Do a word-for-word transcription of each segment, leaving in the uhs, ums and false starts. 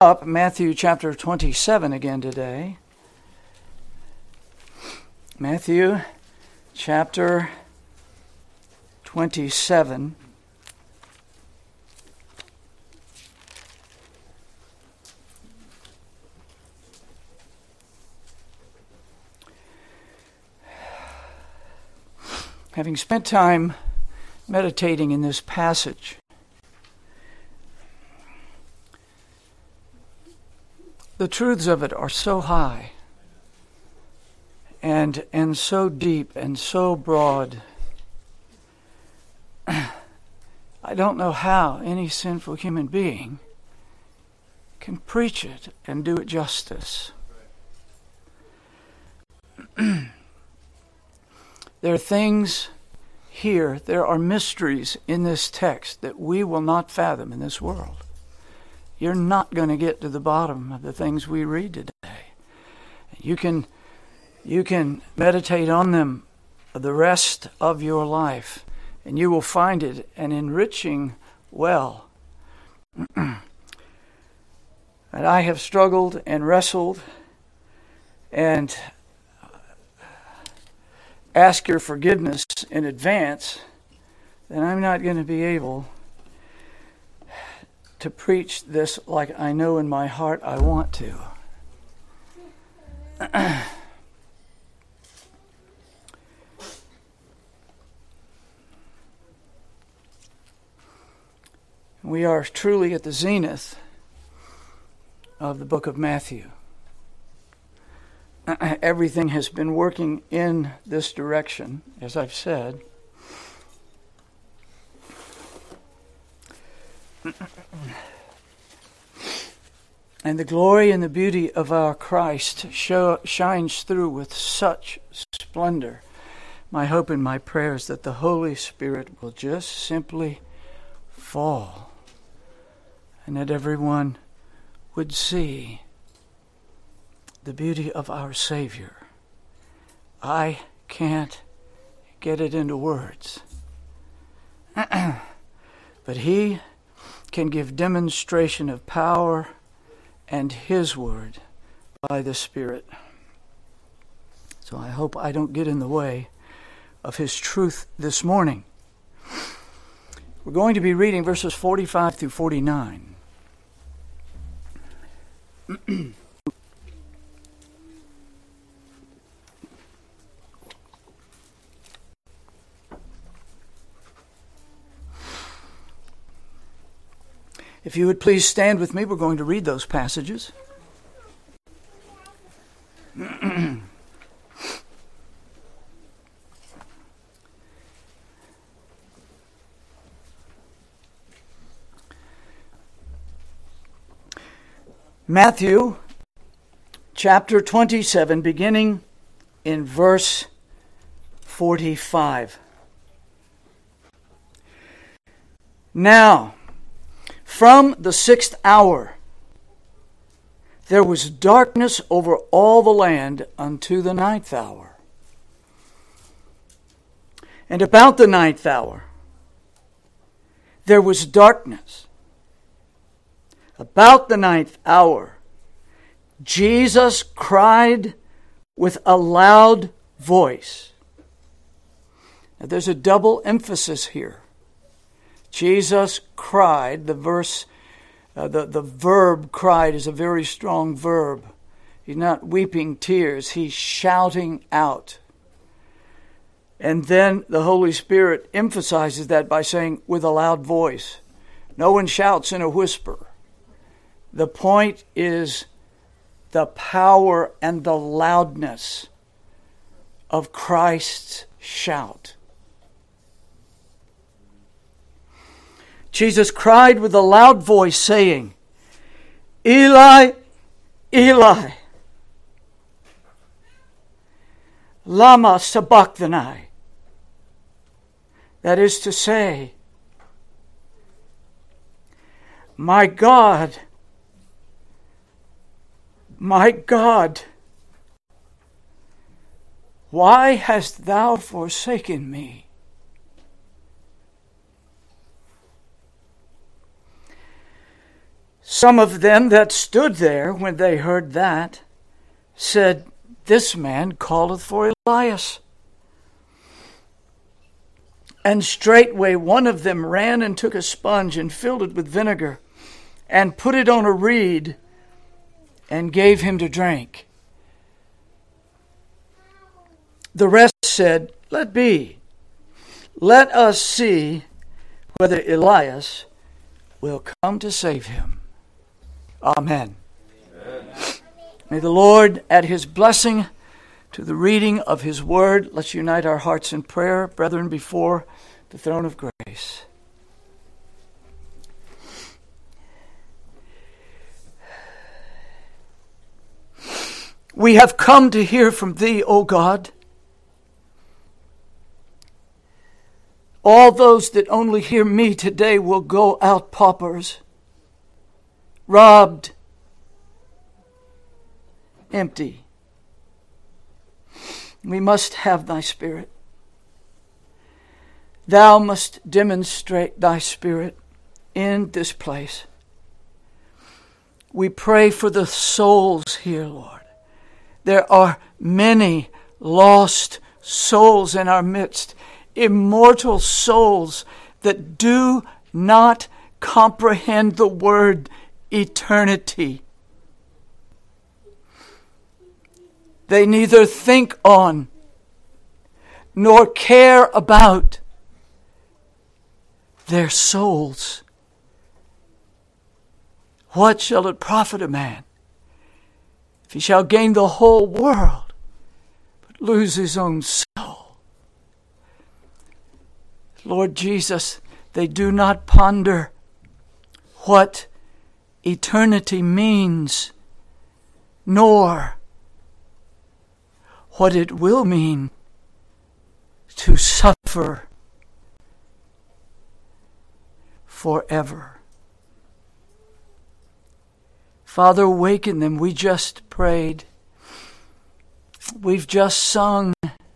up Matthew chapter twenty-seven again today. Matthew chapter twenty-seven. Having spent time meditating in this passage, the truths of it are so high and and so deep and so broad. I don't know how any sinful human being can preach it and do it justice. There are things here, there are mysteries in this text that we will not fathom in this world. You're not going to get to the bottom of the things we read today. You can, you can meditate on them the rest of your life, and you will find it an enriching well. And I have struggled and wrestled and ask your forgiveness in advance, then I'm not going to be able to preach this like I know in my heart I want to. We are truly at the zenith of the book of Matthew. Everything has been working in this direction, as I've said. And the glory and the beauty of our Christ show, shines through with such splendor. My hope and my prayer is that the Holy Spirit will just simply fall, and that everyone would see the beauty of our Savior. I can't get it into words. But He can give demonstration of power and His Word by the Spirit. So I hope I don't get in the way of His truth this morning. We're going to be reading verses forty-five through forty-nine. If you would please stand with me, we're going to read those passages. Matthew chapter twenty-seven, beginning in verse forty-five. Now, from the sixth hour, there was darkness over all the land unto the ninth hour. And about the ninth hour, there was darkness. About the ninth hour, Jesus cried with a loud voice. Now, there's a double emphasis here. Jesus cried. The verse, uh, the, the verb cried is a very strong verb. He's not weeping tears. He's shouting out. And then the Holy Spirit emphasizes that by saying, with a loud voice. No one shouts in a whisper. The point is the power and the loudness of Christ's shout. Jesus cried with a loud voice, saying, Eli, Eli, lama sabachthani. That is to say, my God, my God, why hast thou forsaken me? Some of them that stood there when they heard that said, This man calleth for Elias. And straightway one of them ran and took a sponge and filled it with vinegar and put it on a reed and gave him to drink. The rest said, Let be. Let us see whether Elias will come to save him. Amen. Amen. May the Lord add his blessing to the reading of his word. Let's unite our hearts in prayer, brethren, before the throne of grace. We have come to hear from thee, O God. All those that only hear me today will go out paupers, robbed, empty. We must have thy Spirit. Thou must demonstrate thy Spirit in this place. We pray for the souls here, Lord. There are many lost souls in our midst, immortal souls that do not comprehend the word eternity. They neither think on nor care about their souls. What shall it profit a man if he shall gain the whole world but lose his own soul? Lord Jesus, they do not ponder what eternity means, nor what it will mean to suffer forever. Father, awaken them. We just prayed. We've just sung.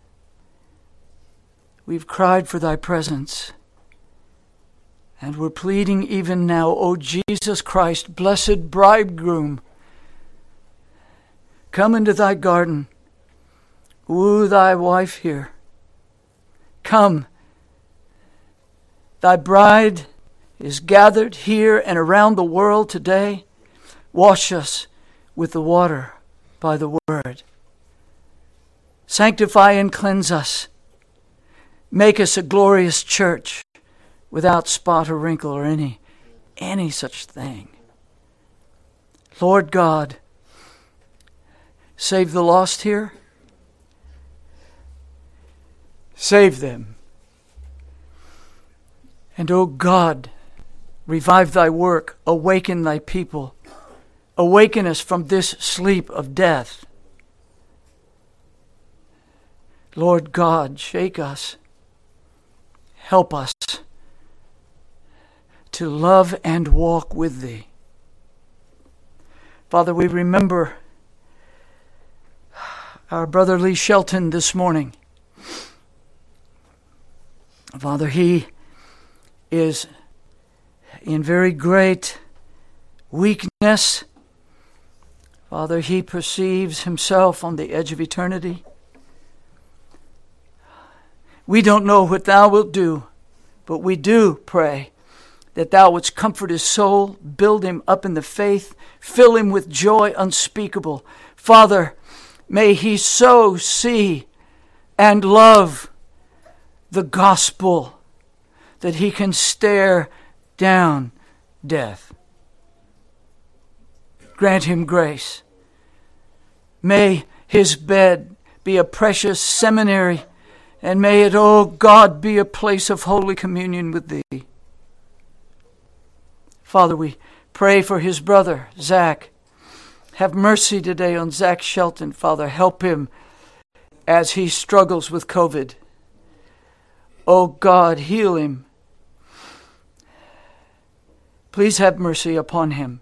We've cried for thy presence. And we're pleading even now, O Jesus Christ, blessed bridegroom, come into thy garden. Woo thy wife here. Come. Thy bride is gathered here and around the world today. Wash us with the water by the word. Sanctify and cleanse us. Make us a glorious church without spot or wrinkle or any, any such thing. Lord God, save the lost here. Save them. And, O God, revive thy work. Awaken thy people. Awaken us from this sleep of death. Lord God, shake us. Help us to love and walk with thee. Father, we remember our brother Lee Shelton this morning. Father, he is in very great weakness. Father, he perceives himself on the edge of eternity. We don't know what thou wilt do, but we do pray that thou wouldst comfort his soul, build him up in the faith, fill him with joy unspeakable. Father, may he so see and love the gospel that he can stare down death. Grant him grace. May his bed be a precious seminary, and may it, O God, be a place of holy communion with thee. Father, we pray for his brother, Zach. Have mercy today on Zach Shelton. Father, help him as he struggles with COVID. O God, heal him. Please have mercy upon him.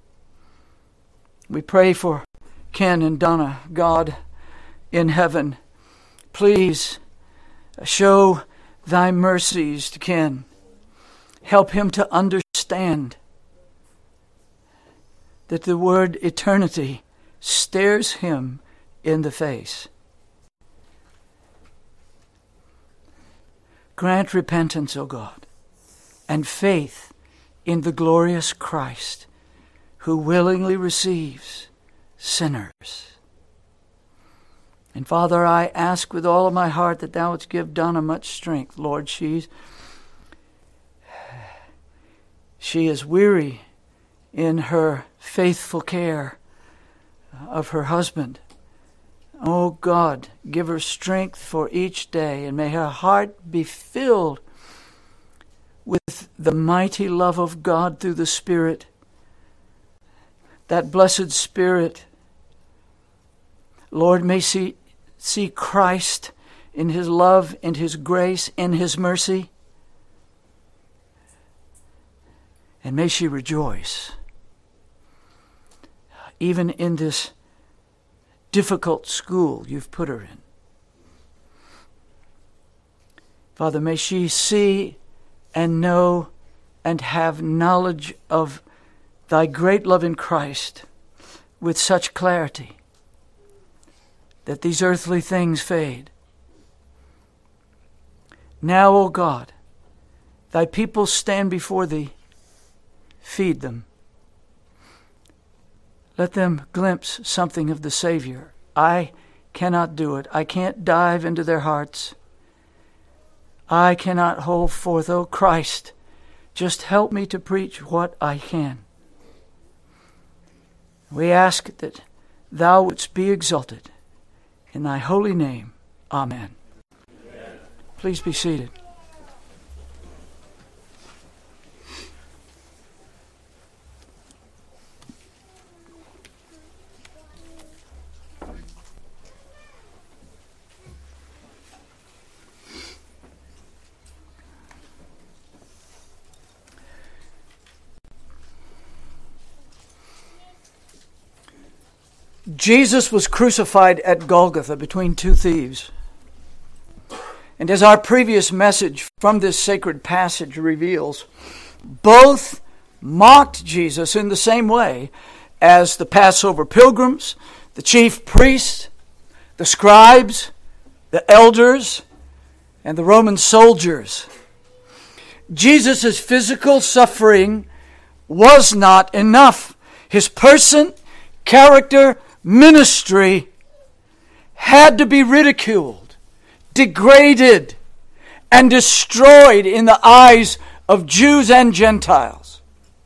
We pray for Ken and Donna. God in heaven, please show thy mercies to Ken. Help him to understand that the word eternity stares him in the face. Grant repentance, O God, and faith in the glorious Christ, who willingly receives sinners. And Father, I ask with all of my heart that thou wouldst give Donna much strength. Lord, she's, she is weary in her faithful care of her husband. Oh God, give her strength for each day, and may her heart be filled with the mighty love of God through the Spirit, that blessed Spirit. Lord, may she see Christ in his love, in his grace, in his mercy, and may she rejoice even in this difficult school you've put her in. Father, may she see and know and have knowledge of thy great love in Christ with such clarity that these earthly things fade. Now, O God, thy people stand before thee. Feed them. Let them glimpse something of the Savior. I cannot do it. I can't dive into their hearts. I cannot hold forth. Oh Christ, just help me to preach what I can. We ask that thou wouldst be exalted. In thy holy name, amen. Amen. Please be seated. Jesus was crucified at Golgotha between two thieves. And as our previous message from this sacred passage reveals, both mocked Jesus in the same way as the Passover pilgrims, the chief priests, the scribes, the elders, and the Roman soldiers. Jesus' physical suffering was not enough. His person, character, ministry had to be ridiculed, degraded, and destroyed in the eyes of Jews and Gentiles.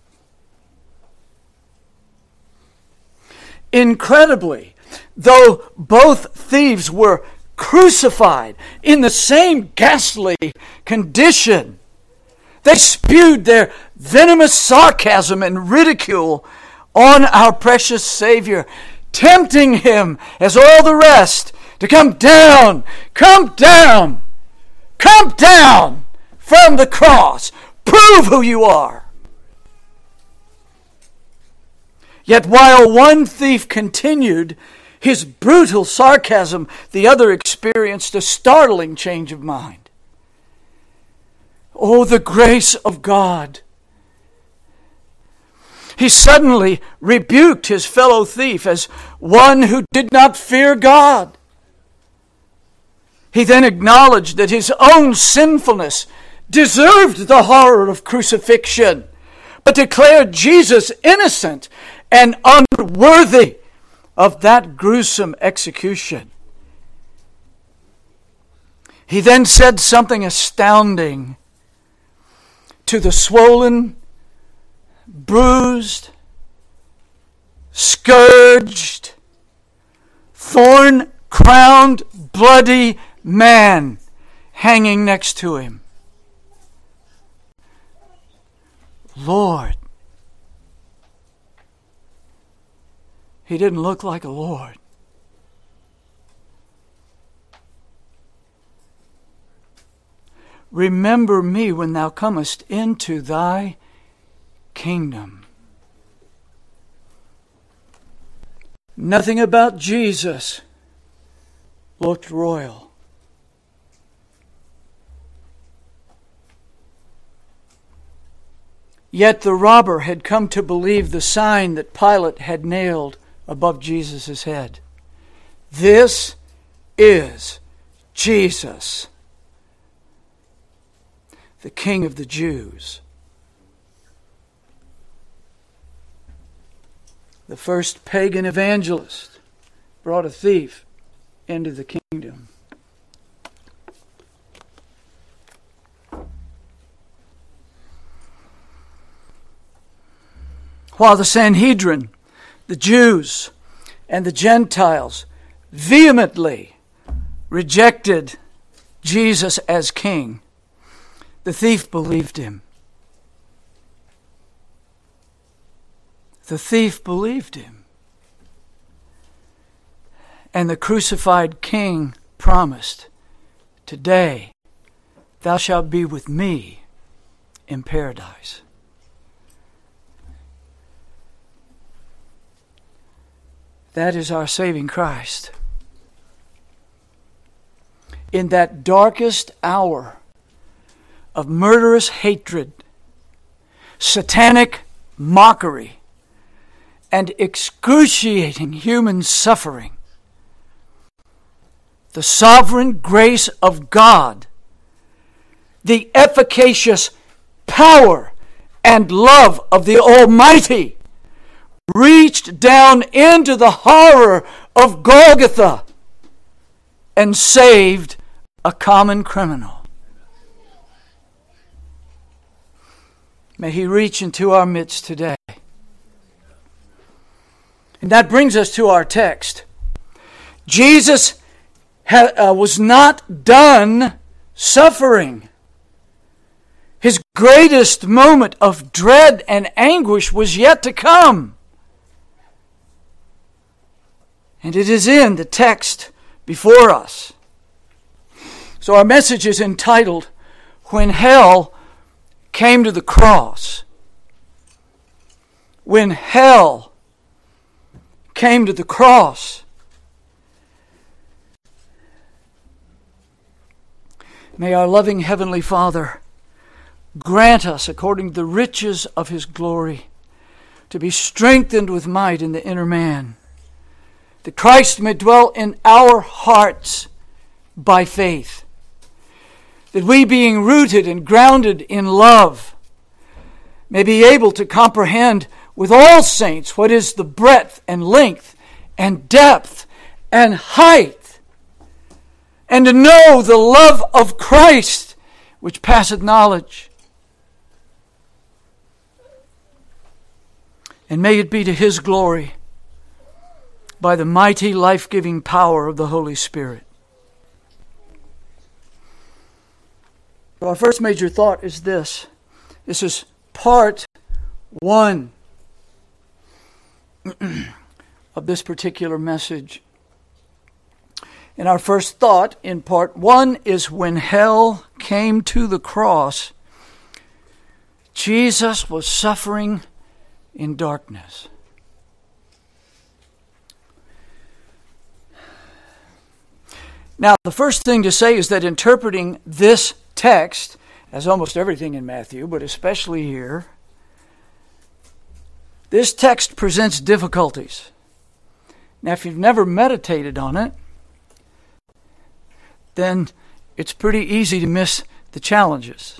Incredibly, though both thieves were crucified in the same ghastly condition, they spewed their venomous sarcasm and ridicule on our precious Savior, tempting him, as all the rest, to come down, come down, come down from the cross. Prove who you are. Yet while one thief continued his brutal sarcasm, the other experienced a startling change of mind. Oh, the grace of God! He suddenly rebuked his fellow thief as one who did not fear God. He then acknowledged that his own sinfulness deserved the horror of crucifixion, but declared Jesus innocent and unworthy of that gruesome execution. He then said something astounding to the swollen, bruised, scourged, thorn-crowned, bloody man hanging next to him. Lord. He didn't look like a Lord. Remember me when thou comest into thy kingdom. Nothing about Jesus looked royal. Yet the robber had come to believe the sign that Pilate had nailed above Jesus' head. This is Jesus, the King of the Jews. The first pagan evangelist brought a thief into the kingdom. While the Sanhedrin, the Jews, and the Gentiles vehemently rejected Jesus as king, the thief believed him. The thief believed him. And the crucified king promised, "Today thou shalt be with me in paradise." That is our saving Christ. In that darkest hour of murderous hatred, satanic mockery, and excruciating human suffering, the sovereign grace of God, the efficacious power and love of the Almighty reached down into the horror of Golgotha and saved a common criminal. May He reach into our midst today. And that brings us to our text. Jesus ha- uh, was not done suffering. His greatest moment of dread and anguish was yet to come. And it is in the text before us. So our message is entitled, When Hell Came to the Cross. When hell came to the cross. May our loving Heavenly Father grant us, according to the riches of His glory, to be strengthened with might in the inner man, that Christ may dwell in our hearts by faith, that we, being rooted and grounded in love, may be able to comprehend with all saints what is the breadth and length and depth and height, and to know the love of Christ which passeth knowledge. And may it be to His glory, by the mighty life-giving power of the Holy Spirit. So our first major thought is this. This is part one of this particular message. And our first thought in part one is when hell came to the cross, Jesus was suffering in darkness. Now, the first thing to say is that interpreting this text, as almost everything in Matthew, but especially here, this text presents difficulties. Now, if you've never meditated on it, then it's pretty easy to miss the challenges.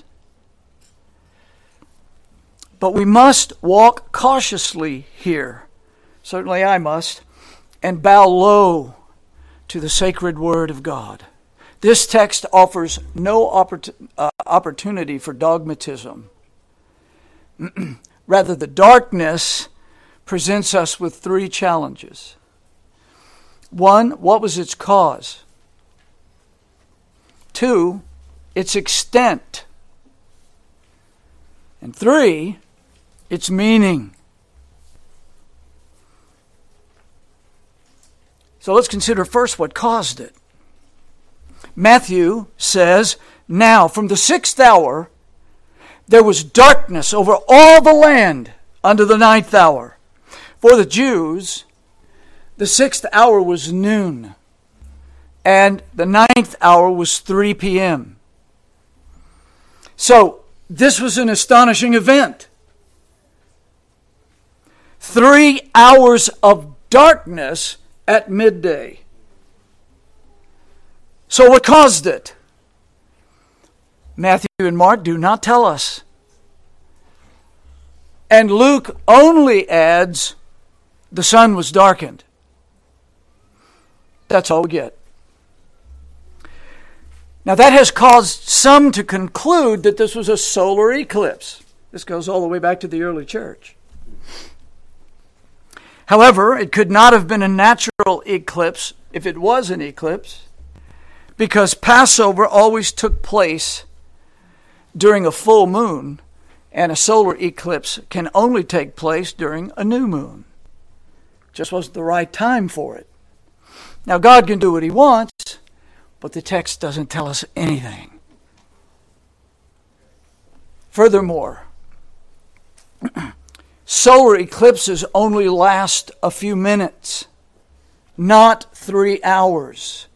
But we must walk cautiously here. Certainly I must. And bow low to the sacred word of God. This text offers no oppor- uh, opportunity for dogmatism. Rather, the darkness presents us with three challenges. One, what was its cause? Two, its extent. And three, its meaning. So let's consider first what caused it. Matthew says, "Now from the sixth hour there was darkness over all the land unto the ninth hour." For the Jews, the sixth hour was noon, and the ninth hour was three p.m. So this was an astonishing event. three hours of darkness at midday. So what caused it? Matthew and Mark do not tell us. And Luke only adds, the sun was darkened. That's all we get. Now that has caused some to conclude that this was a solar eclipse. This goes all the way back to the early church. However, it could not have been a natural eclipse if it was an eclipse, because Passover always took place during a full moon, and a solar eclipse can only take place during a new moon. Just wasn't the right time for it. Now God can do what He wants, but the text doesn't tell us anything. Furthermore, solar eclipses only last a few minutes, not three hours.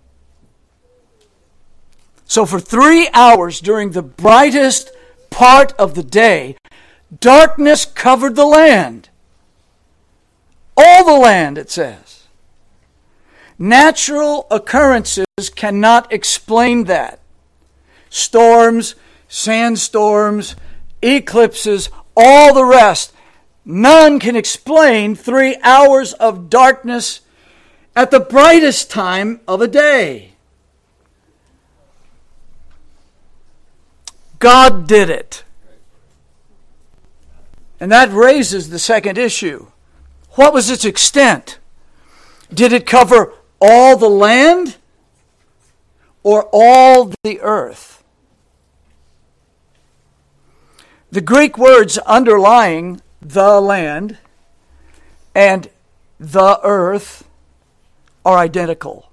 So for three hours during the brightest part of the day, darkness covered the land. All the land, it says. Natural occurrences cannot explain that. Storms, sandstorms, eclipses, all the rest. None can explain three hours of darkness at the brightest time of a day. God did it. And that raises the second issue. What was its extent? Did it cover all the land or all the earth? The Greek words underlying the land and the earth are identical.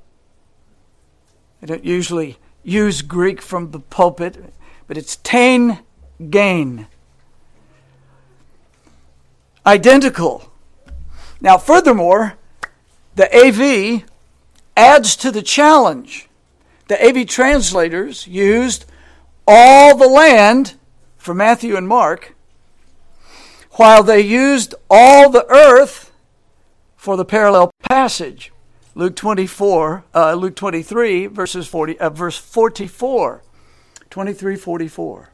I don't usually use Greek from the pulpit, but it's tain gain. Identical. Now, furthermore, the A V adds to the challenge. The A V translators used all the land for Matthew and Mark, while they used all the earth for the parallel passage. Luke twenty-four, uh, Luke twenty-three, verses forty, uh, verse forty-four. twenty-three forty-four.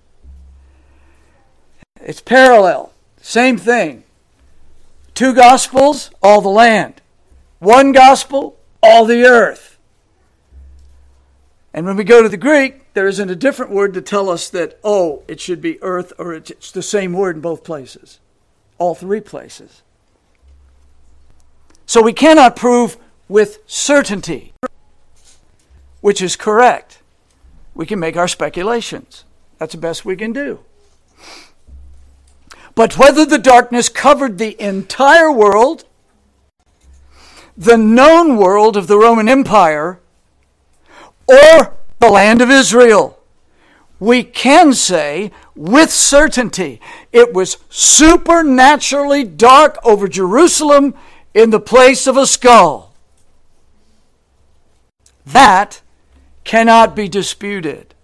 It's parallel. Same thing. Two gospels, all the land. One gospel, all the earth. And when we go to the Greek, there isn't a different word to tell us that, oh, it should be earth, or it's the same word in both places. All three places. So we cannot prove with certainty which is correct. We can make our speculations. That's the best we can do. But whether the darkness covered the entire world, the known world of the Roman Empire, or the land of Israel, we can say with certainty it was supernaturally dark over Jerusalem in the place of a skull. That cannot be disputed.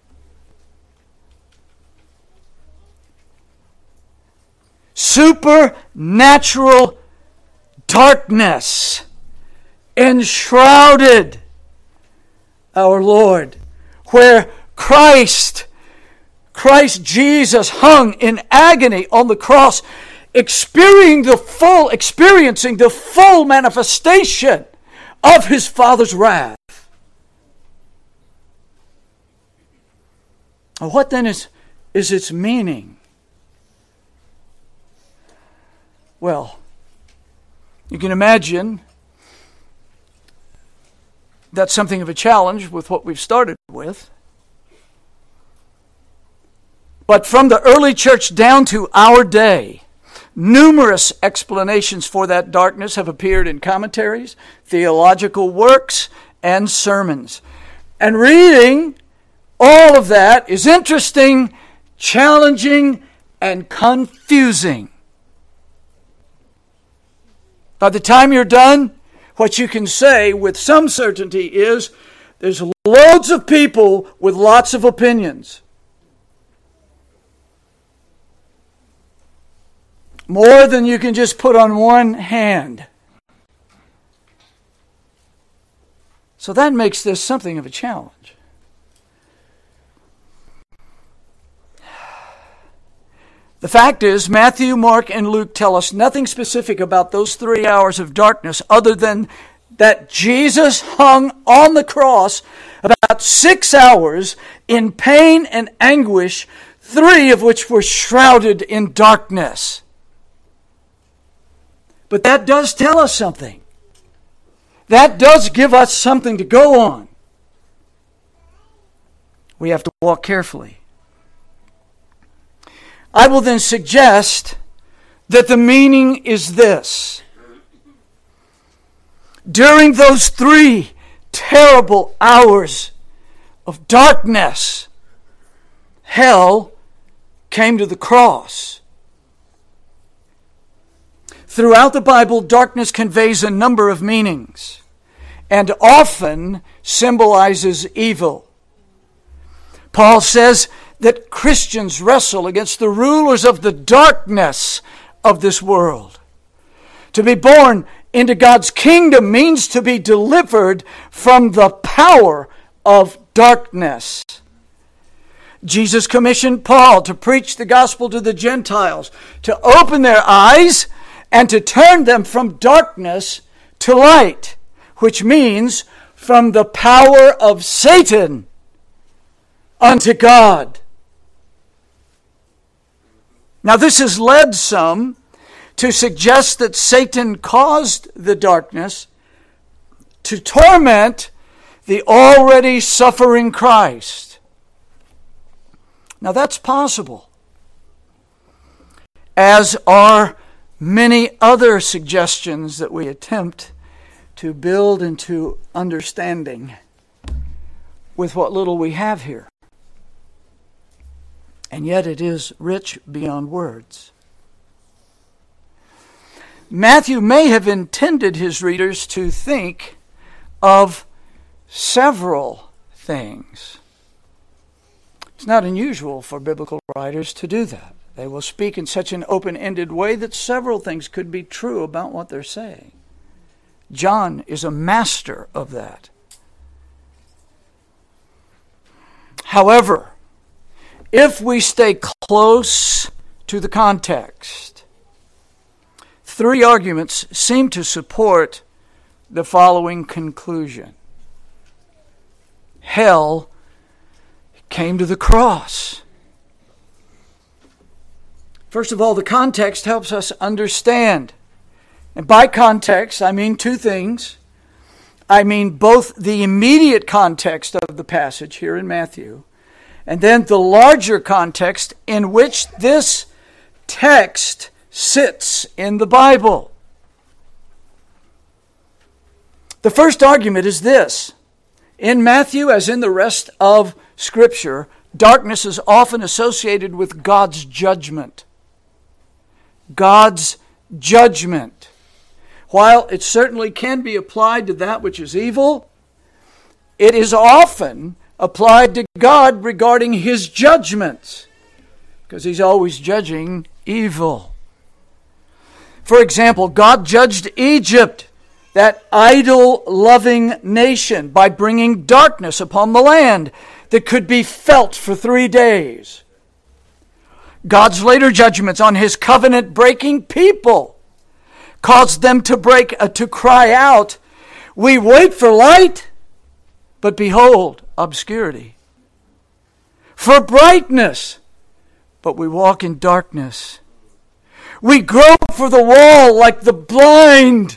Supernatural darkness enshrouded our Lord, where Christ, Christ Jesus hung in agony on the cross, experiencing the full, experiencing the full manifestation of His Father's wrath. What then is, is its meaning? Well, you can imagine that's something of a challenge with what we've started with. But from the early church down to our day, numerous explanations for that darkness have appeared in commentaries, theological works, and sermons. And reading all of that is interesting, challenging, and confusing. By the time you're done, what you can say with some certainty is there's loads of people with lots of opinions. More than you can just put on one hand. So that makes this something of a challenge. The fact is, Matthew, Mark, and Luke tell us nothing specific about those three hours of darkness other than that Jesus hung on the cross about six hours in pain and anguish, three of which were shrouded in darkness. But that does tell us something. That does give us something to go on. We have to walk carefully. I will then suggest that the meaning is this. During those three terrible hours of darkness, hell came to the cross. Throughout the Bible, darkness conveys a number of meanings and often symbolizes evil. Paul says that Christians wrestle against the rulers of the darkness of this world. To be born into God's kingdom means to be delivered from the power of darkness. Jesus commissioned Paul to preach the gospel to the Gentiles, to open their eyes and to turn them from darkness to light, which means from the power of Satan unto God. Now this has led some to suggest that Satan caused the darkness to torment the already suffering Christ. Now that's possible, as are many other suggestions that we attempt to build into understanding with what little we have here. And yet it is rich beyond words. Matthew may have intended his readers to think of several things. It's not unusual for biblical writers to do that. They will speak in such an open-ended way that several things could be true about what they're saying. John is a master of that. However, if we stay close to the context, three arguments seem to support the following conclusion. Hell came to the cross. First of all, the context helps us understand. And by context, I mean two things. I mean both the immediate context of the passage here in Matthew, and then the larger context in which this text sits in the Bible. The first argument is this. In Matthew, as in the rest of Scripture, darkness is often associated with God's judgment. God's judgment. While it certainly can be applied to that which is evil, it is often applied to God regarding His judgments, because He's always judging evil. For example, God judged Egypt, that idol-loving nation, by bringing darkness upon the land that could be felt for three days. God's later judgments on His covenant-breaking people caused them to break, uh, to cry out, "We wait for light, but behold, obscurity. For brightness, but we walk in darkness. We grope for the wall like the blind,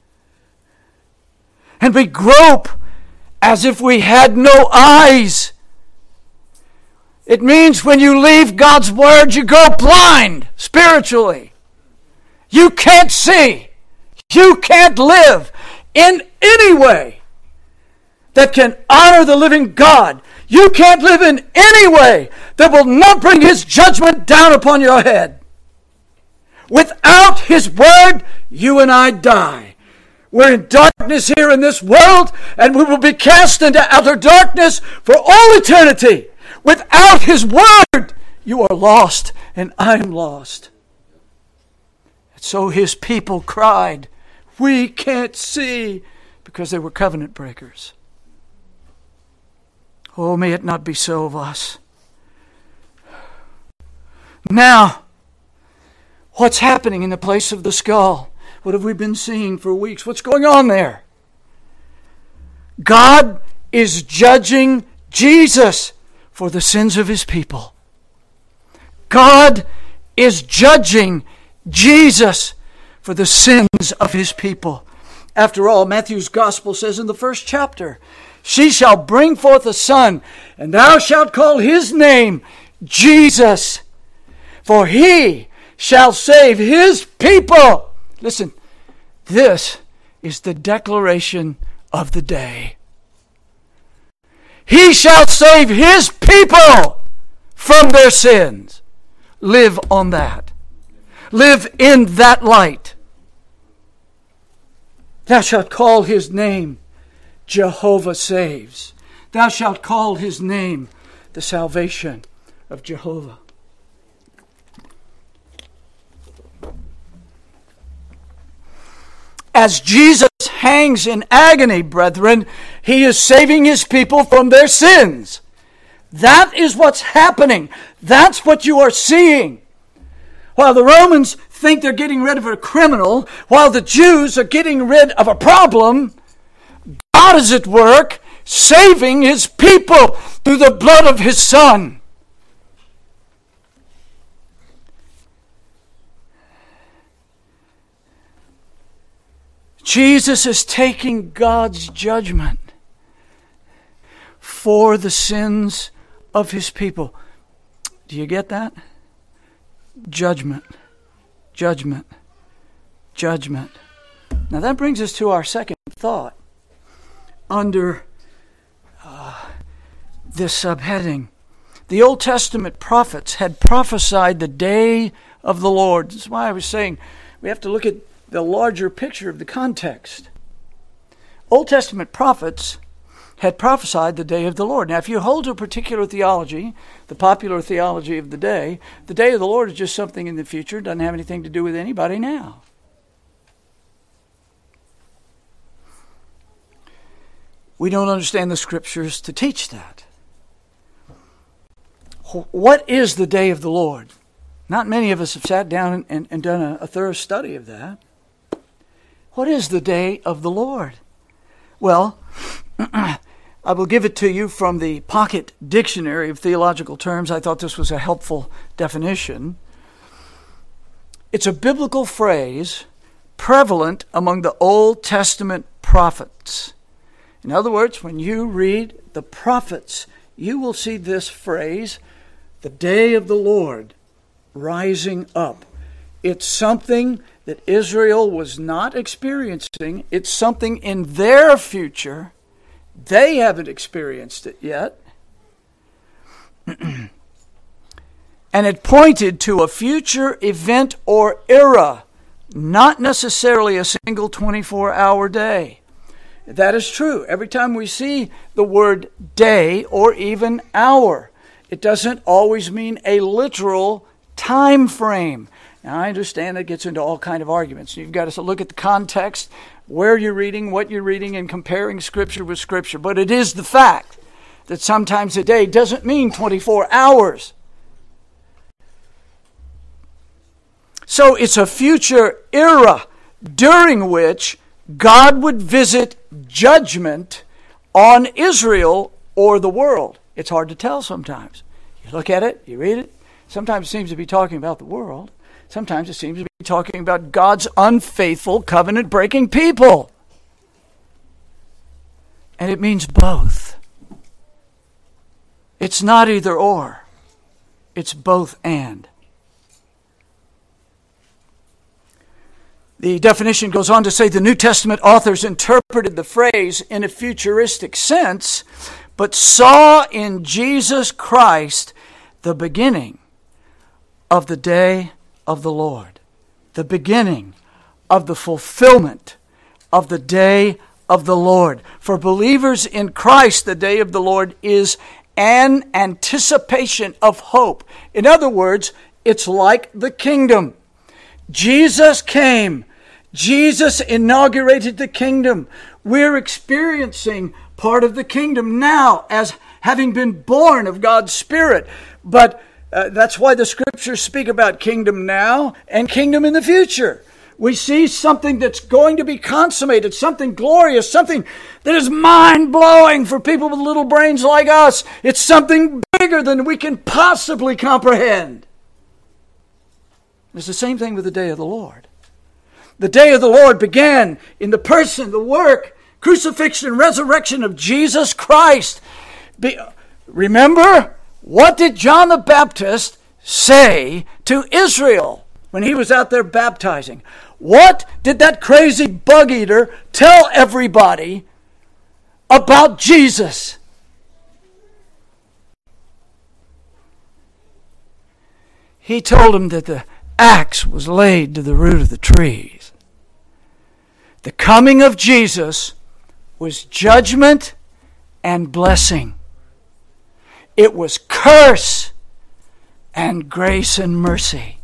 and we grope as if we had no eyes." It means when you leave God's Word, you go blind spiritually. You can't see. You can't live in any way that can honor the living God. You can't live in any way that will not bring His judgment down upon your head. Without His Word, you and I die. We're in darkness here in this world, and we will be cast into outer darkness for all eternity. Without His Word, you are lost, and I am lost. So his people cried, "We can't see," because they were covenant breakers. Oh, may it not be so of us. Now, what's happening in the place of the skull? What have we been seeing for weeks? What's going on there? God is judging Jesus for the sins of his people. God is judging Jesus for the sins of his people. After all, Matthew's gospel says in the first chapter, "She shall bring forth a son, and thou shalt call his name Jesus, for he shall save his people." Listen, this is the declaration of the day. He shall save his people from their sins. Live on that. Live in that light. Thou shalt call his name Jehovah Saves. Thou shalt call his name the salvation of Jehovah. As Jesus hangs in agony, brethren, he is saving his people from their sins. That is what's happening. That's what you are seeing. While the Romans think they're getting rid of a criminal, while the Jews are getting rid of a problem, God is at work saving his people through the blood of his Son. Jesus is taking God's judgment for the sins of his people. Do you get that? Judgment. Judgment. Judgment. Now that brings us to our second thought under uh, this subheading. The Old Testament prophets had prophesied the day of the Lord. This is why I was saying we have to look at the larger picture of the context. Old Testament prophets had prophesied the day of the Lord. Now, if you hold to a particular theology, the popular theology of the day, the day of the Lord is just something in the future. It doesn't have anything to do with anybody now. We don't understand the Scriptures to teach that. What is the day of the Lord? Not many of us have sat down and, and, and done a, a thorough study of that. What is the day of the Lord? Well, I will give it to you from the Pocket Dictionary of Theological Terms. I thought this was a helpful definition. It's a biblical phrase prevalent among the Old Testament prophets. In other words, when you read the prophets, you will see this phrase, the day of the Lord, rising up. It's something that Israel was not experiencing. It's something in their future. They haven't experienced it yet. And it pointed to a future event or era, not necessarily a single twenty-four hour day. That is true. Every time we see the word day or even hour, it doesn't always mean a literal time frame. Now, I understand it gets into all kind of arguments. You've got to look at the context, where you're reading, what you're reading, and comparing Scripture with Scripture. But it is the fact that sometimes a day doesn't mean twenty-four hours. So it's a future era during which God would visit judgment on Israel or the world. It's hard to tell sometimes. You look at it, you read it. Sometimes it seems to be talking about the world. Sometimes it seems to be talking about God's unfaithful, covenant-breaking people. And it means both. It's not either or. It's both and. The definition goes on to say the New Testament authors interpreted the phrase in a futuristic sense, but saw in Jesus Christ the beginning of the day of the Lord, the beginning of the fulfillment of the day of the Lord. For believers in Christ, the day of the Lord is an anticipation of hope. In other words, it's like the kingdom. Jesus came. Jesus inaugurated the kingdom. We're experiencing part of the kingdom now as having been born of God's Spirit. But uh, that's why the scriptures speak about kingdom now and kingdom in the future. We see something that's going to be consummated, something glorious, something that is mind-blowing for people with little brains like us. It's something bigger than we can possibly comprehend. It's the same thing with the day of the Lord. The day of the Lord began in the person, the work, crucifixion, resurrection of Jesus Christ. Be, remember, what did John the Baptist say to Israel when he was out there baptizing? What did that crazy bug eater tell everybody about Jesus? He told them that the axe was laid to the root of the trees. The coming of Jesus was judgment and blessing. It was curse and grace and mercy.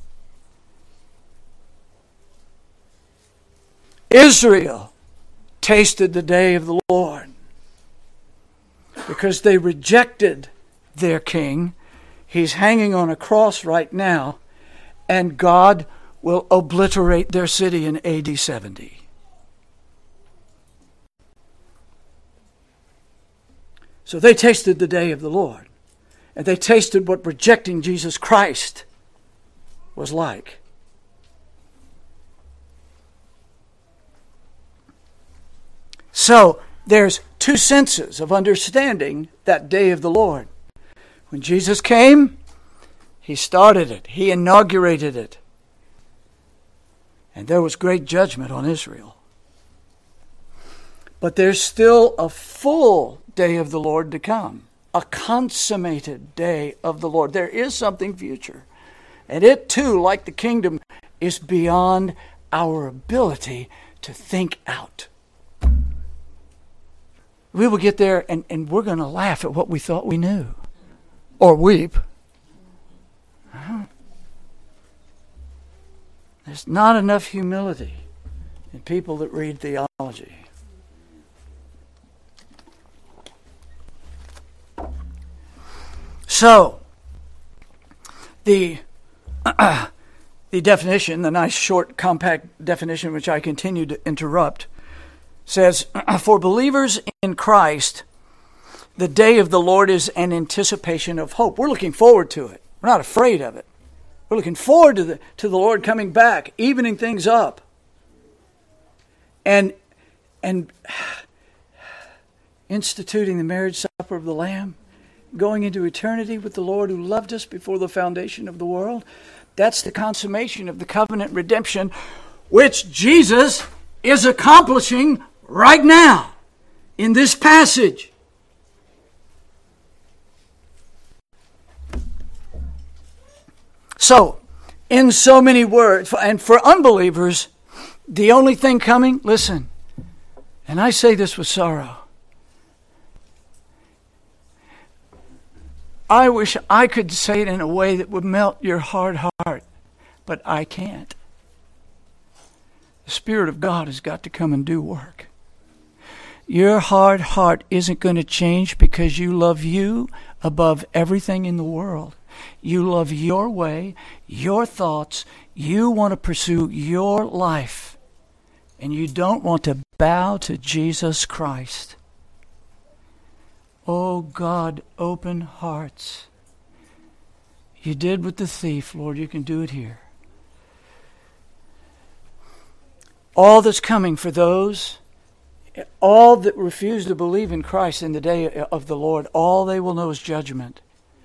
Israel tasted the day of the Lord because they rejected their king. He's hanging on a cross right now, and God will obliterate their city in A D seventy. So they tasted the day of the Lord, and they tasted what rejecting Jesus Christ was like. So there's two senses of understanding that day of the Lord. When Jesus came, He started it. He inaugurated it. And there was great judgment on Israel. But there's still a full day of the Lord to come. A consummated day of the Lord. There is something future. And it too, like the kingdom, is beyond our ability to think out. We will get there and, and we're going to laugh at what we thought we knew. Or weep. There's not enough humility in people that read theology. So, the uh, the definition, the nice short compact definition which I continue to interrupt, says, for believers in Christ, the day of the Lord is an anticipation of hope. We're looking forward to it. We're not afraid of it. We're looking forward to the to the Lord coming back, evening things up. And and instituting the marriage supper of the Lamb, going into eternity with the Lord who loved us before the foundation of the world. That's the consummation of the covenant redemption, which Jesus is accomplishing right now in this passage. So, in so many words, and for unbelievers, the only thing coming, listen, and I say this with sorrow, I wish I could say it in a way that would melt your hard heart, but I can't. The Spirit of God has got to come and do work. Your hard heart isn't going to change because you love you above everything in the world. You love your way, your thoughts. You want to pursue your life. And you don't want to bow to Jesus Christ. Oh God, open hearts. You did with the thief, Lord, you can do it here. All that's coming for those, all that refuse to believe in Christ in the day of the Lord, all they will know is judgment.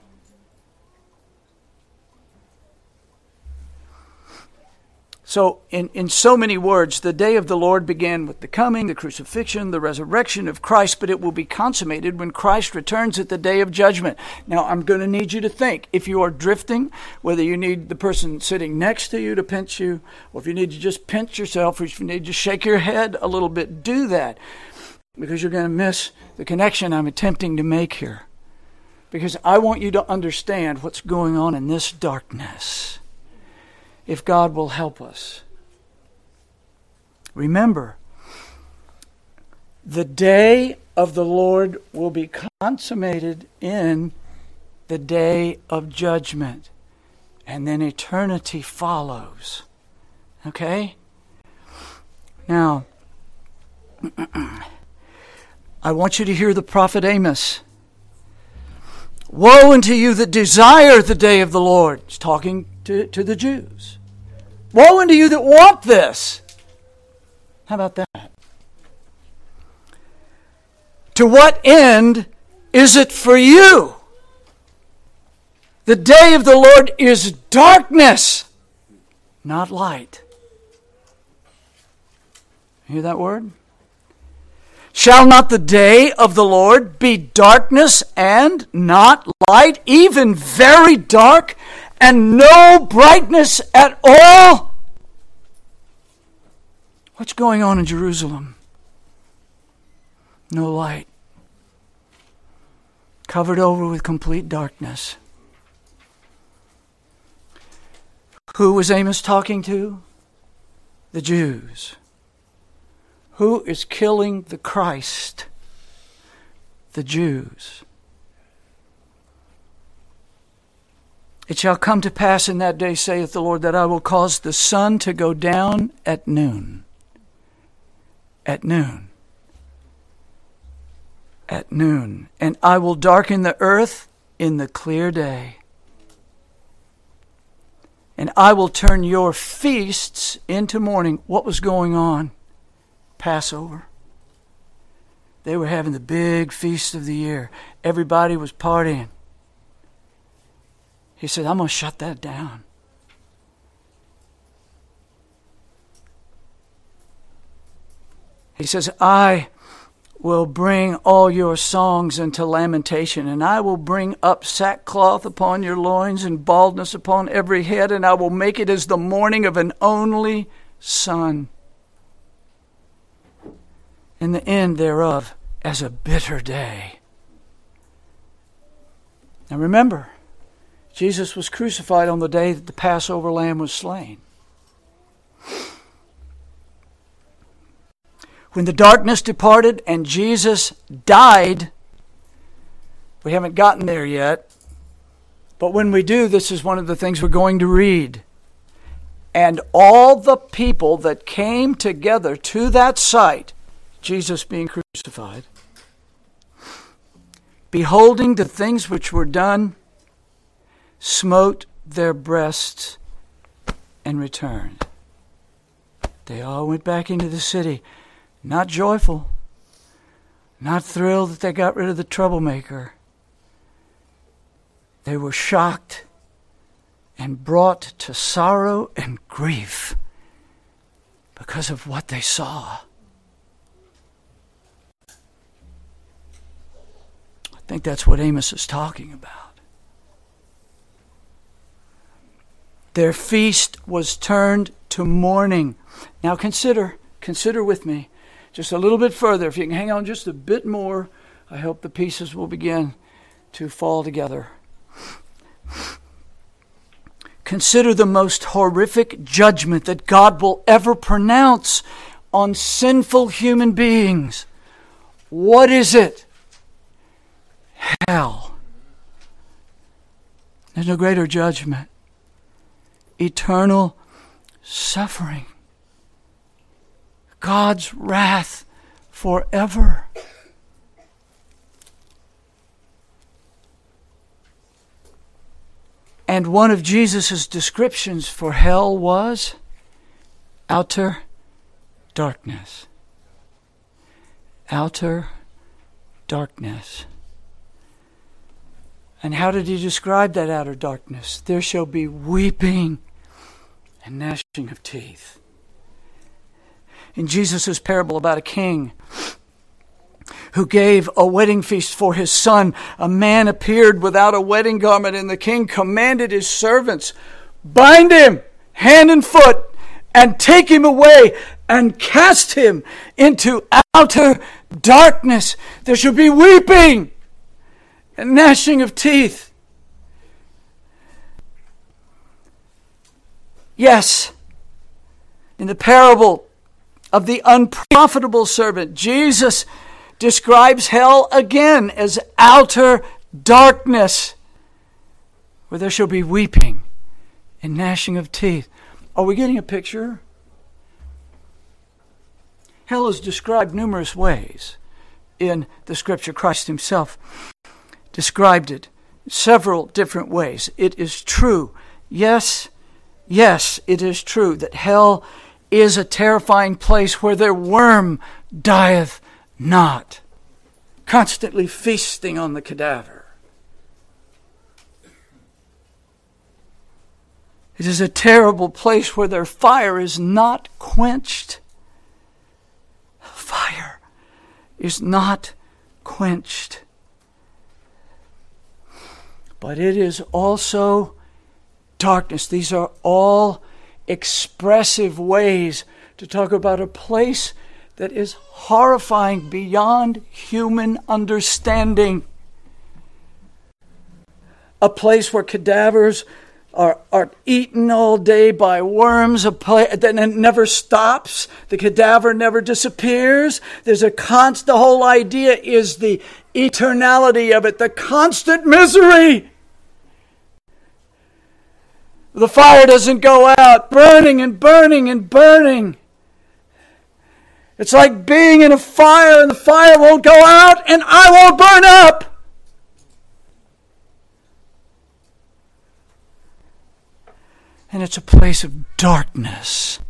So, in, in so many words, the day of the Lord began with the coming, the crucifixion, the resurrection of Christ, but it will be consummated when Christ returns at the day of judgment. Now, I'm going to need you to think. If you are drifting, whether you need the person sitting next to you to pinch you, or if you need to just pinch yourself, or if you need to shake your head a little bit, do that. Because you're going to miss the connection I'm attempting to make here. Because I want you to understand what's going on in this darkness. if God will help us. Remember, the day of the Lord will be consummated in the day of judgment, and then eternity follows. Okay? Now, I want you to hear the prophet Amos. Woe unto you that desire the day of the Lord. He's talking to, to the Jews. Woe unto you that want this. How about that? To what end is it for you? The day of the Lord is darkness, not light. Hear that word? Shall not the day of the Lord be darkness and not light, even very dark, and no brightness at all? What's going on in Jerusalem? No light. Covered over with complete darkness. Who was Amos talking to? The Jews. Who is killing the Christ? The Jews. It shall come to pass in that day, saith the Lord, that I will cause the sun to go down at noon. At noon. At noon. And I will darken the earth in the clear day. And I will turn your feasts into mourning. What was going on? Passover. They were having the big feast of the year. Everybody was partying. He said, I'm going to shut that down. He says, I will bring all your songs into lamentation, and I will bring up sackcloth upon your loins and baldness upon every head, and I will make it as the mourning of an only son, and the end thereof as a bitter day. Now remember, Jesus was crucified on the day that the Passover lamb was slain. When the darkness departed and Jesus died, we haven't gotten there yet, but when we do, this is one of the things we're going to read. And all the people that came together to that site, Jesus being crucified, beholding the things which were done, smote their breasts and returned. They all went back into the city. Not joyful, not thrilled that they got rid of the troublemaker. They were shocked and brought to sorrow and grief because of what they saw. I think that's what Amos is talking about. Their feast was turned to mourning. Now consider, consider with me, just a little bit further. If you can hang on just a bit more, I hope the pieces will begin to fall together. Consider the most horrific judgment that God will ever pronounce on sinful human beings. What is it? Hell. There's no greater judgment. Eternal suffering. God's wrath forever. And one of Jesus' descriptions for hell was outer darkness. Outer darkness. And how did he describe that outer darkness? There shall be weeping and gnashing of teeth. In Jesus' parable about a king who gave a wedding feast for his son, a man appeared without a wedding garment, and the king commanded his servants, bind him hand and foot, and take him away, and cast him into outer darkness. There shall be weeping and gnashing of teeth. Yes, in the parable of the unprofitable servant, Jesus describes hell again as outer darkness, where there shall be weeping and gnashing of teeth. Are we getting a picture? Hell is described numerous ways in the Scripture. Christ himself described it several different ways. It is true. Yes, yes, it is true that hell is a terrifying place where their worm dieth not, constantly feasting on the cadaver. It is a terrible place where their fire is not quenched. Fire is not quenched. But it is also darkness. These are all expressive ways to talk about a place that is horrifying beyond human understanding. A place where cadavers are, are eaten all day by worms, a place that never stops. The cadaver never disappears. There's a constant, the whole idea is the eternality of it, the constant misery. The fire doesn't go out, burning and burning and burning. It's like being in a fire and the fire won't go out and I won't burn up. And it's a place of darkness.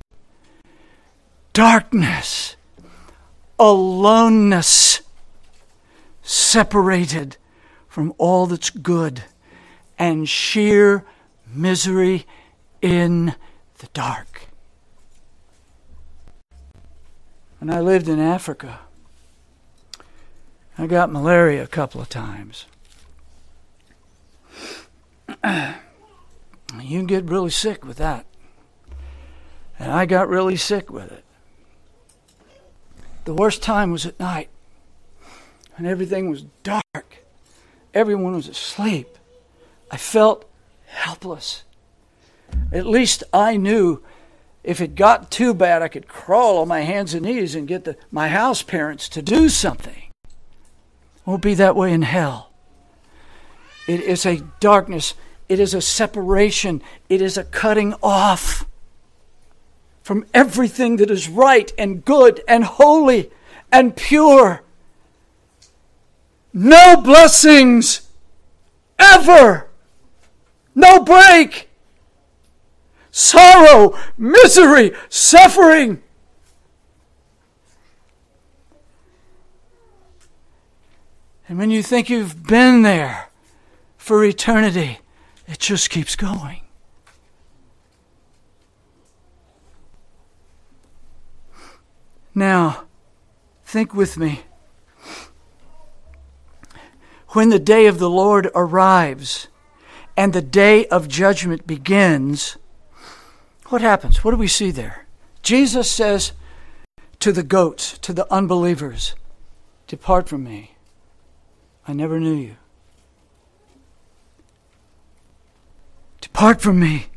Darkness. Aloneness. Separated from all that's good. And sheer misery in the dark. When I lived in Africa, I got malaria a couple of times. You can get really sick with that. And I got really sick with it. The worst time was at night. And everything was dark. Everyone was asleep. I felt helpless. At least I knew if it got too bad, I could crawl on my hands and knees and get the, my house parents to do something. It won't be that way in hell. It is a darkness. It is a separation. It is a cutting off from everything that is right and good and holy and pure. No blessings ever. No break. Sorrow, misery, suffering. And when you think you've been there for eternity, it just keeps going. Now, think with me. When the day of the Lord arrives and the day of judgment begins, what happens? What do we see there? Jesus says to the goats, to the unbelievers, "Depart from me. I never knew you." Depart from me,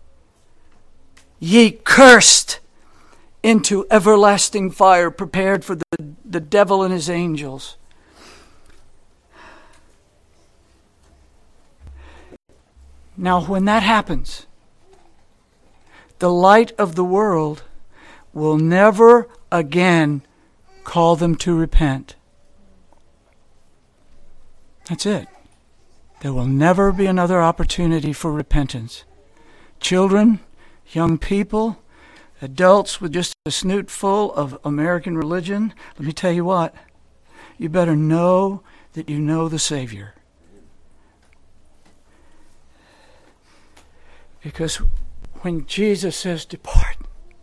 ye cursed, into everlasting fire prepared for the, the devil and his angels. Now, when that happens, the light of the world will never again call them to repent. That's it. There will never be another opportunity for repentance. Children, young people, adults with just a snoot full of American religion, let me tell you what, you better know that you know the Savior. Because when Jesus says, "Depart,"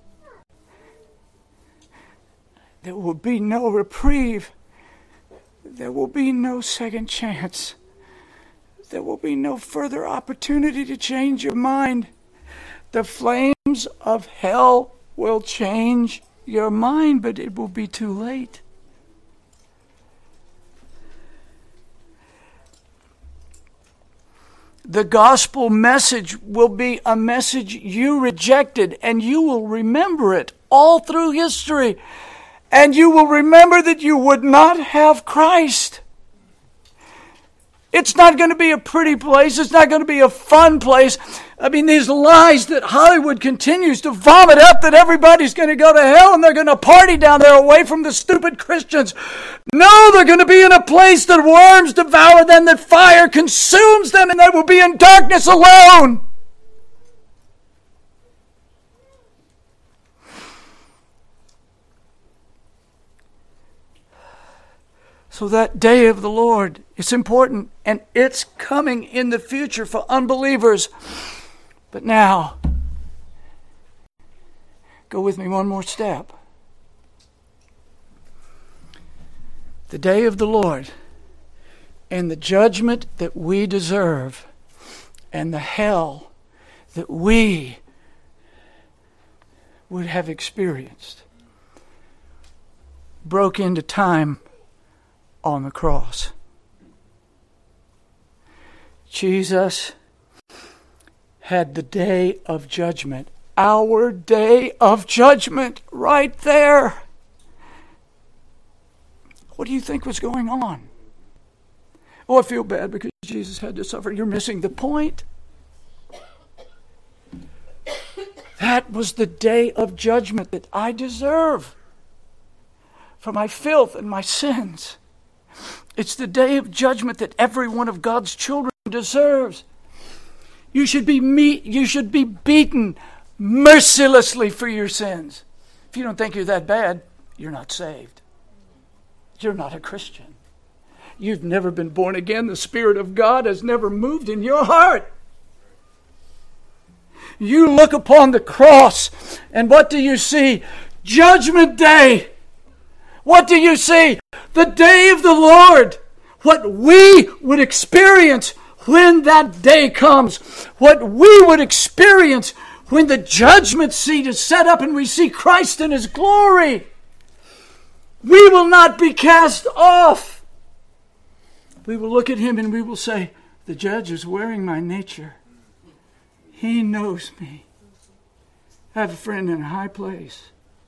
there will be no reprieve. There will be no second chance. There will be no further opportunity to change your mind. The flames of hell will change your mind, but it will be too late. The gospel message will be a message you rejected, and you will remember it all through history. And you will remember that you would not have Christ. It's not going to be a pretty place. It's not going to be a fun place. I mean, these lies that Hollywood continues to vomit up that everybody's going to go to hell and they're going to party down there away from the stupid Christians. No, they're going to be in a place that worms devour them, that fire consumes them, and they will be in darkness alone. So that day of the Lord, it's important, and it's coming in the future for unbelievers. But now, go with me one more step. The day of the Lord and the judgment that we deserve and the hell that we would have experienced broke into time on the cross. Jesus had the day of judgment, our day of judgment, right there. What do you think was going on? Oh, I feel bad because Jesus had to suffer. You're missing the point. That was the day of judgment that I deserve for my filth and my sins. It's the day of judgment that every one of God's children deserves. You should be me- you should be beaten mercilessly for your sins. If you don't think you're that bad, you're not saved. You're not a Christian. You've never been born again. The Spirit of God has never moved in your heart. You look upon the cross, and what do you see? Judgment Day. What do you see? The day of the Lord. What we would experience when that day comes. What we would experience when the judgment seat is set up and we see Christ in His glory. We will not be cast off. We will look at Him and we will say, the judge is wearing my nature. He knows me. I have a friend in a high place.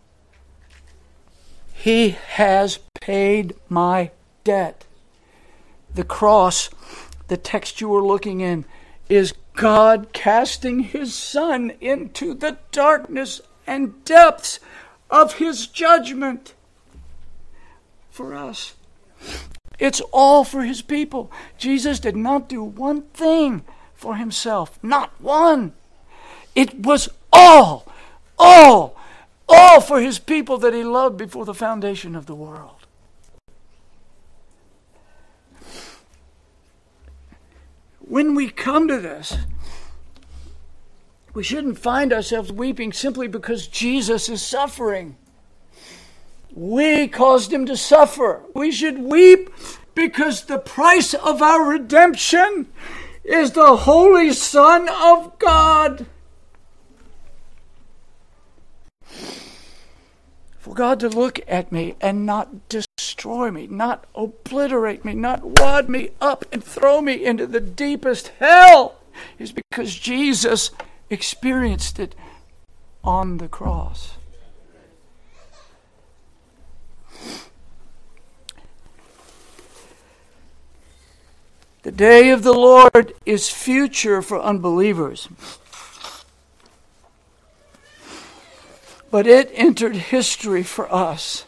He has paid my debt. The cross, the text you are looking in, is God casting His Son into the darkness and depths of His judgment for us. It's all for His people. Jesus did not do one thing for Himself. Not one. It was all, all, all for His people that He loved before the foundation of the world. When we come to this, we shouldn't find ourselves weeping simply because Jesus is suffering. We caused Him to suffer. We should weep because the price of our redemption is the Holy Son of God. For God to look at me and not destroy me, not obliterate me, not wad me up and throw me into the deepest hell is because Jesus experienced it on the cross. The day of the Lord is future for unbelievers. But it entered history for us.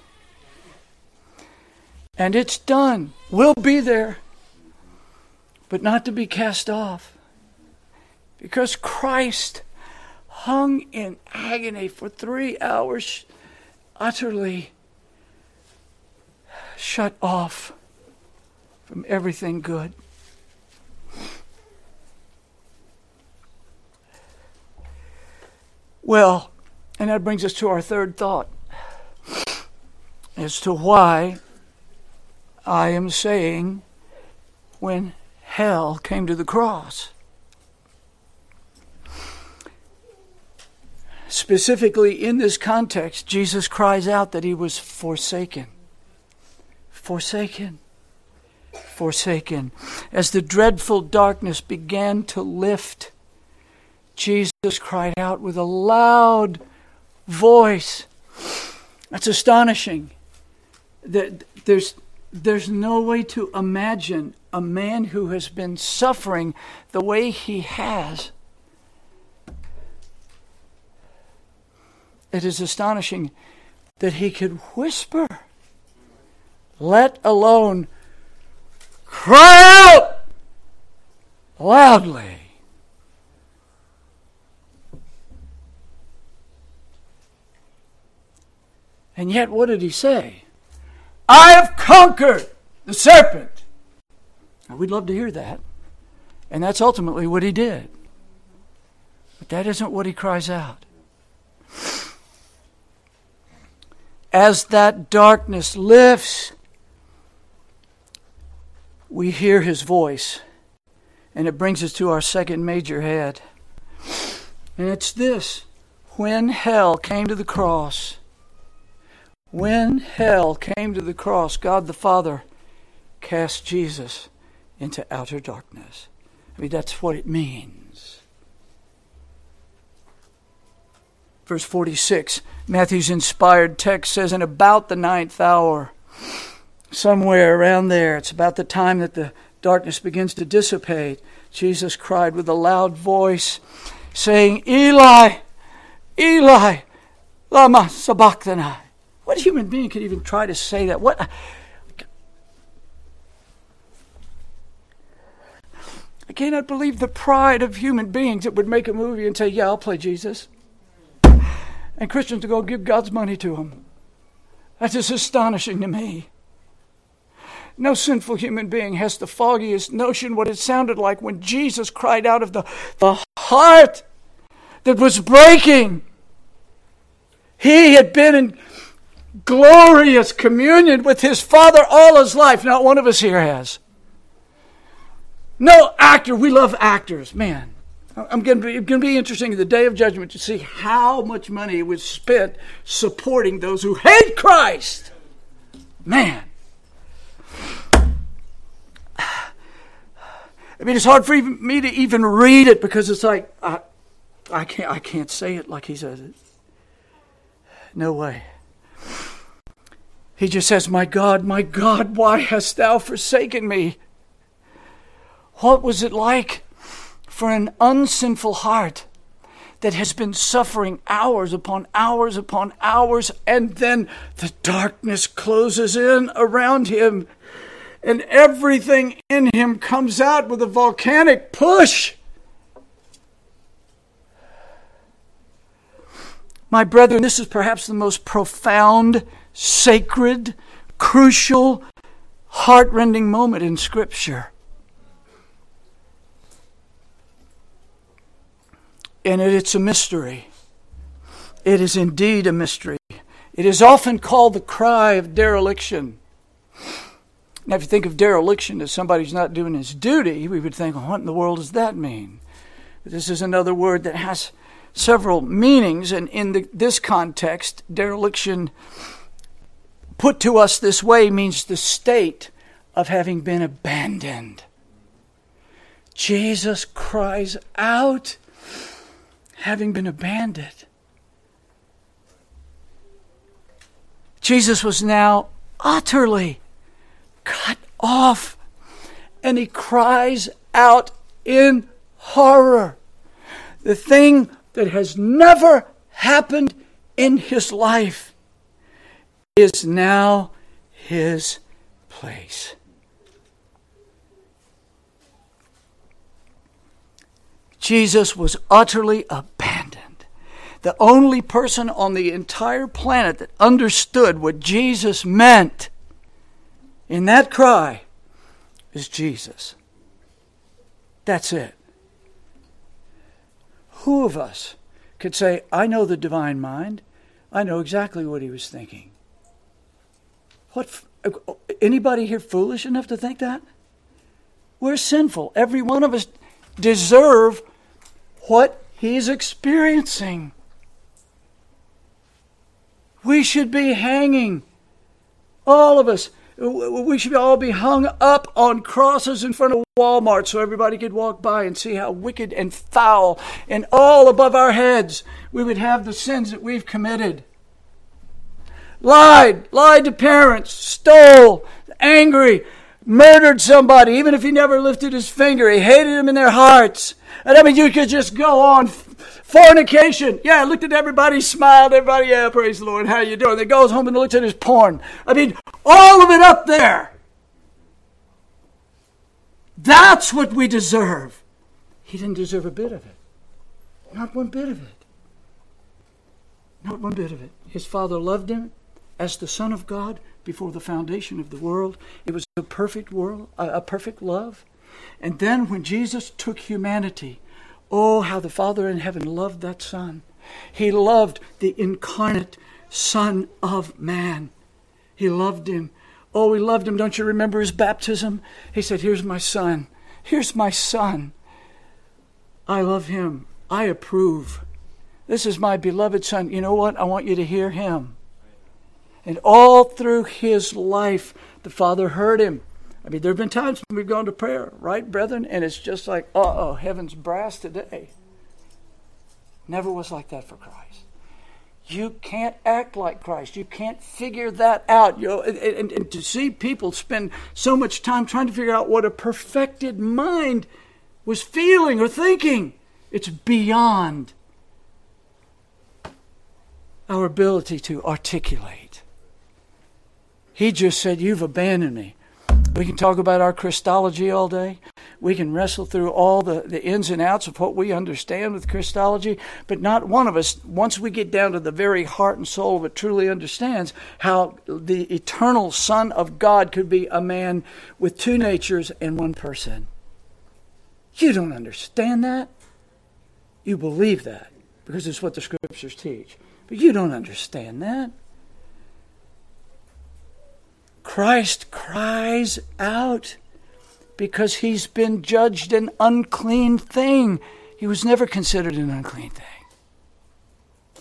And it's done. We'll be there. But not to be cast off. Because Christ hung in agony for three hours, utterly shut off from everything good. Well, and that brings us to our third thought as to why I am saying when hell came to the cross. Specifically in this context, Jesus cries out that He was forsaken. Forsaken. forsaken. As the dreadful darkness began to lift, Jesus cried out with a loud voice. That's astonishing. There's, there's no way to imagine a man who has been suffering the way he has. It is astonishing that he could whisper, let alone cry out loudly. And yet, what did he say? I have conquered the serpent. Now, we'd love to hear that. And that's ultimately what he did. But that isn't what he cries out. As that darkness lifts, we hear his voice. And it brings us to our second major head. And it's this. When hell came to the cross, when hell came to the cross, God the Father cast Jesus into outer darkness. I mean, that's what it means. Verse forty-six, Matthew's inspired text says, and about the ninth hour, somewhere around there, it's about the time that the darkness begins to dissipate, Jesus cried with a loud voice, saying, Eli, Eli, lama sabachthani. What human being could even try to say that? What? I cannot believe the pride of human beings that would make a movie and say, yeah, I'll play Jesus. And Christians to go give God's money to him. That's just astonishing to me. No sinful human being has the foggiest notion what it sounded like when Jesus cried out of the, the heart that was breaking. He had been in glorious communion with his Father all his life. Not one of us here has. No actor. We love actors. Man, I'm going to be, going to be interesting in the day of judgment to see how much money was spent supporting those who hate Christ. Man. I mean, it's hard for even, me to even read it because it's like, I, I can't, I can't say it like he says it. No way. He just says, my God, my God, why hast thou forsaken me? What was it like for an unsinful heart that has been suffering hours upon hours upon hours, and then the darkness closes in around him, and everything in him comes out with a volcanic push? My brethren, this is perhaps the most profound, sacred, crucial, heart-rending moment in Scripture. And it's a mystery. It is indeed a mystery. It is often called the cry of dereliction. Now, if you think of dereliction as somebody who's not doing his duty, we would think, well, what in the world does that mean? But this is another word that has several meanings, and in the, this context, dereliction, put to us this way, means the state of having been abandoned. Jesus cries out, having been abandoned. Jesus was now utterly cut off, and he cries out in horror. The thing that has never happened in his life is now his place. Jesus was utterly abandoned. The only person on the entire planet that understood what Jesus meant in that cry is Jesus. That's it. Who of us could say, I know the divine mind. I know exactly what he was thinking. What? Anybody here foolish enough to think that? We're sinful. Every one of us deserve what he's experiencing. We should be hanging, all of us, We should all be hung up on crosses in front of Walmart so everybody could walk by and see how wicked and foul, and all above our heads we would have the sins that we've committed. Lied, lied to parents, stole, angry, murdered somebody, even if he never lifted his finger. He hated them in their hearts. And I mean, you could just go on. Fornication. Yeah, looked at everybody, smiled, everybody, yeah, praise the Lord, how you doing? Then goes home and looks at his porn. I mean, all of it up there. That's what we deserve. He didn't deserve a bit of it. Not one bit of it. Not one bit of it. His Father loved him as the Son of God before the foundation of the world. It was a perfect world, a perfect love. And then when Jesus took humanity, oh, how the Father in heaven loved that Son. He loved the incarnate Son of Man. He loved him. Oh, he loved him. Don't you remember his baptism? He said, here's my Son. Here's my Son. I love him. I approve. This is my beloved Son. You know what? I want you to hear him. And all through his life, the Father heard him. I mean, there have been times when we've gone to prayer, right, brethren? And it's just like, uh-oh, heaven's brass today. Never was like that for Christ. You can't act like Christ. You can't figure that out. You know, and, and, and to see people spend so much time trying to figure out what a perfected mind was feeling or thinking, it's beyond our ability to articulate. He just said, you've abandoned me. We can talk about our Christology all day. We can wrestle through all the, the ins and outs of what we understand with Christology, but not one of us, once we get down to the very heart and soul of it, truly understands how the eternal Son of God could be a man with two natures and one person. You don't understand that. You believe that because it's what the Scriptures teach. But you don't understand that. Christ cries out because he's been judged an unclean thing. He was never considered an unclean thing.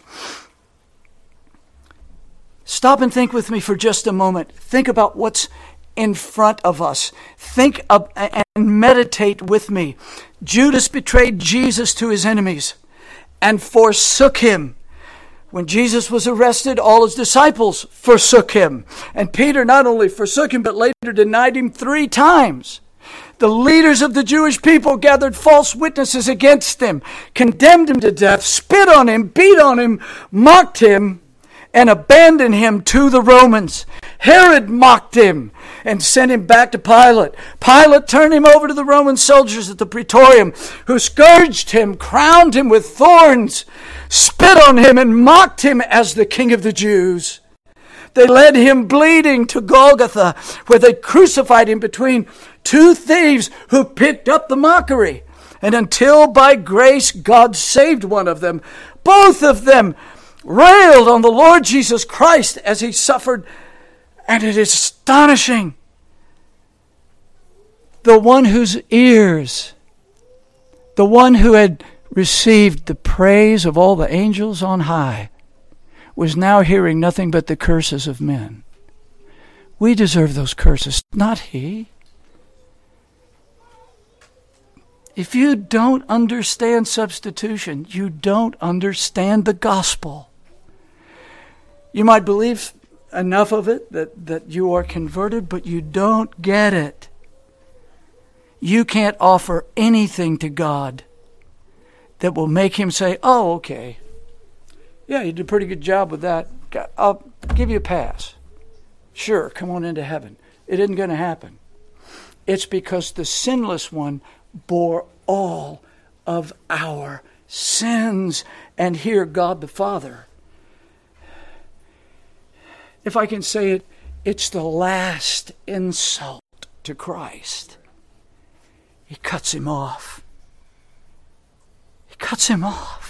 Stop and think with me for just a moment. Think about what's in front of us. Think of, and meditate with me. Judas betrayed Jesus to his enemies and forsook him. When Jesus was arrested, all his disciples forsook him. And Peter not only forsook him, but later denied him three times. The leaders of the Jewish people gathered false witnesses against him, condemned him to death, spit on him, beat on him, mocked him, and abandoned him to the Romans. Herod mocked him and sent him back to Pilate. Pilate turned him over to the Roman soldiers at the Praetorium, who scourged him, crowned him with thorns, spit on him, and mocked him as the King of the Jews. They led him bleeding to Golgotha, where they crucified him between two thieves who picked up the mockery. And until by grace God saved one of them, both of them railed on the Lord Jesus Christ as he suffered. And it is astonishing. The one whose ears, the one who had received the praise of all the angels on high, was now hearing nothing but the curses of men. We deserve those curses, not he. If you don't understand substitution, you don't understand the gospel. You might believe enough of it that, that you are converted, but you don't get it. You can't offer anything to God that will make him say, oh, okay, yeah, you did a pretty good job with that. I'll give you a pass. Sure, come on into heaven. It isn't going to happen. It's because the sinless one bore all of our sins. And here, God the Father, if I can say it, it's the last insult to Christ. He cuts him off. He cuts him off.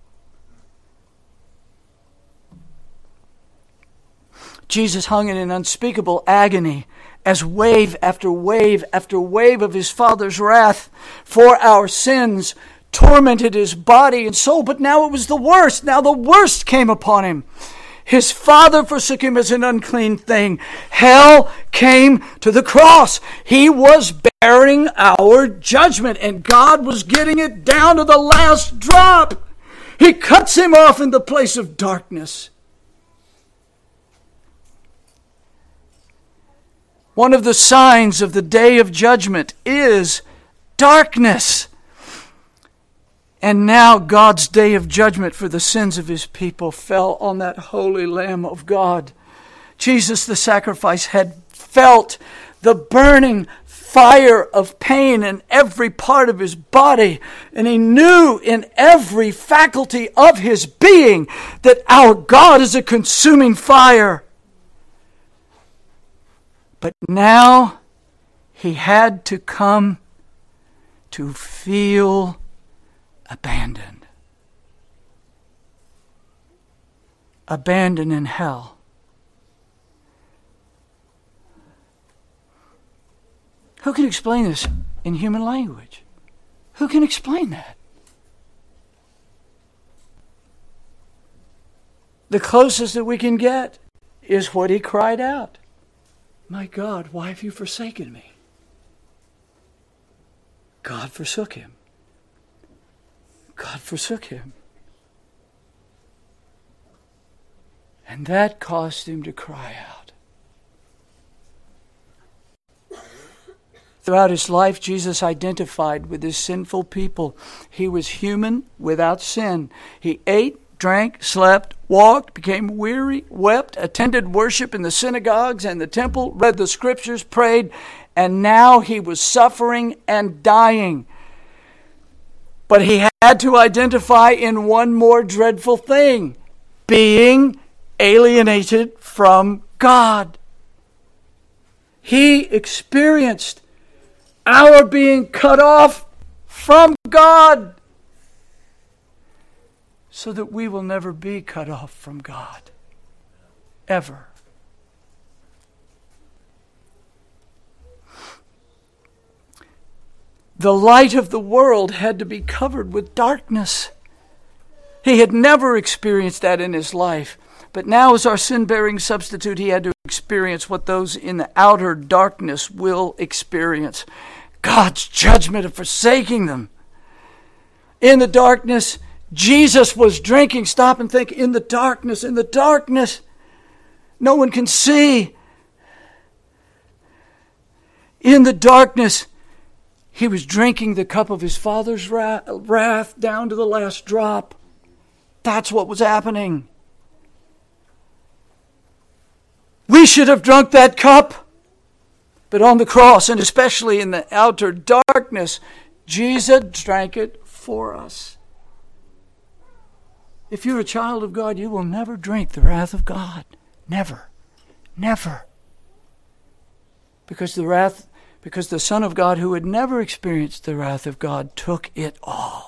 Jesus hung in an unspeakable agony as wave after wave after wave of his Father's wrath for our sins tormented his body and soul. But now it was the worst. Now the worst came upon him. His Father forsook him as an unclean thing. Hell came to the cross. He was bearing our judgment, and God was getting it down to the last drop. He cuts him off in the place of darkness. One of the signs of the day of judgment is darkness. And now God's day of judgment for the sins of His people fell on that holy Lamb of God. Jesus, the sacrifice, had felt the burning fire of pain in every part of His body. And He knew in every faculty of His being that our God is a consuming fire. But now He had to come to feel abandoned. Abandoned in hell. Who can explain this in human language? Who can explain that? The closest that we can get is what He cried out. My God, why have you forsaken me? God forsook Him. God forsook Him. And that caused Him to cry out. Throughout His life, Jesus identified with His sinful people. He was human without sin. He ate, drank, slept, walked, became weary, wept, attended worship in the synagogues and the temple, read the Scriptures, prayed, and now He was suffering and dying. But He had to identify in one more dreadful thing: being alienated from God. He experienced our being cut off from God so that we will never be cut off from God. Ever. The light of the world had to be covered with darkness. He had never experienced that in His life. But now, as our sin-bearing substitute, He had to experience what those in the outer darkness will experience: God's judgment of forsaking them. In the darkness, Jesus was drinking. Stop and think. In the darkness, in the darkness, no one can see. In the darkness, He was drinking the cup of His Father's wrath down to the last drop. That's what was happening. We should have drunk that cup. But on the cross, and especially in the outer darkness, Jesus drank it for us. If you're a child of God, you will never drink the wrath of God. Never. Never. Because the wrath, because the Son of God, who had never experienced the wrath of God, took it all.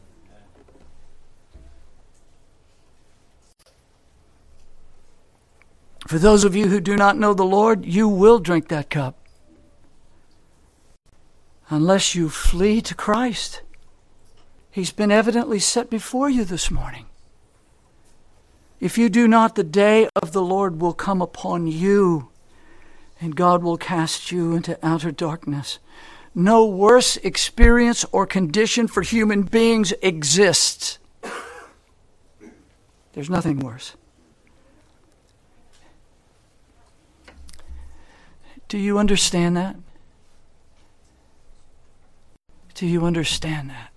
For those of you who do not know the Lord, you will drink that cup unless you flee to Christ. He's been evidently set before you this morning. If you do not, the day of the Lord will come upon you, and God will cast you into outer darkness. No worse experience or condition for human beings exists. There's nothing worse. Do you understand that? Do you understand that?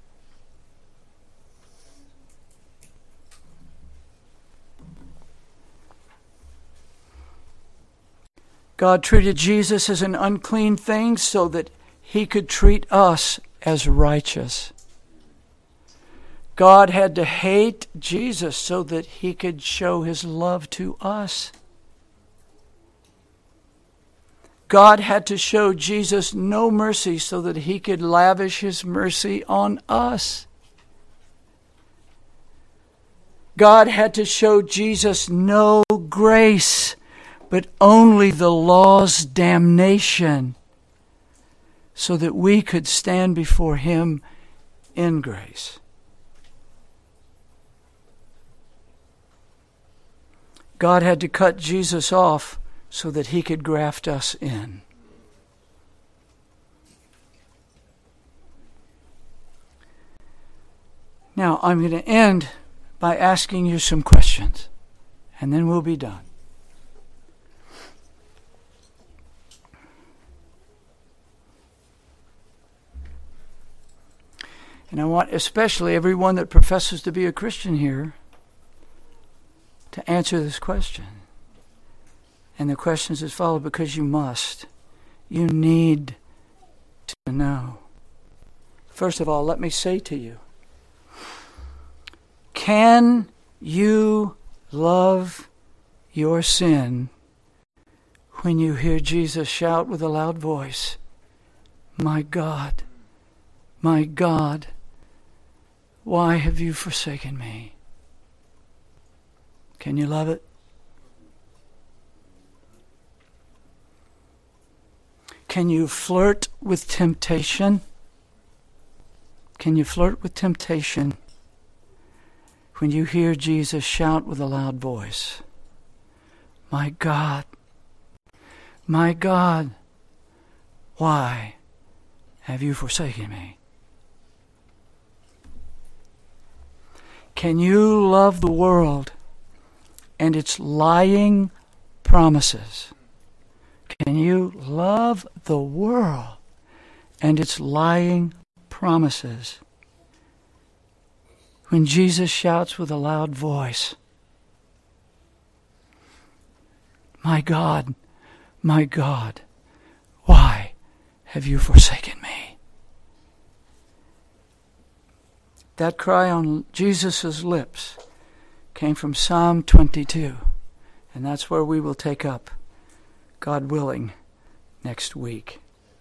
God treated Jesus as an unclean thing so that He could treat us as righteous. God had to hate Jesus so that He could show His love to us. God had to show Jesus no mercy so that He could lavish His mercy on us. God had to show Jesus no grace, but only the law's damnation, so that we could stand before Him in grace. God had to cut Jesus off so that he could graft us in. Now, I'm going to end by asking you some questions, and then we'll be done. And I want especially everyone that professes to be a Christian here to answer this question. And the question is as follows, because you must. You need to know. First of all, let me say to you, can you love your sin when you hear Jesus shout with a loud voice, "My God, my God, why have you forsaken me?" Can you love it? Can you flirt with temptation? Can you flirt with temptation when you hear Jesus shout with a loud voice, "My God, my God, why have you forsaken me?" Can you love the world and its lying promises? Can you love the world and its lying promises when Jesus shouts with a loud voice, "My God, my God, why have you forsaken me?" That cry on Jesus' lips came from Psalm twenty-two, and that's where we will take up, God willing, next week.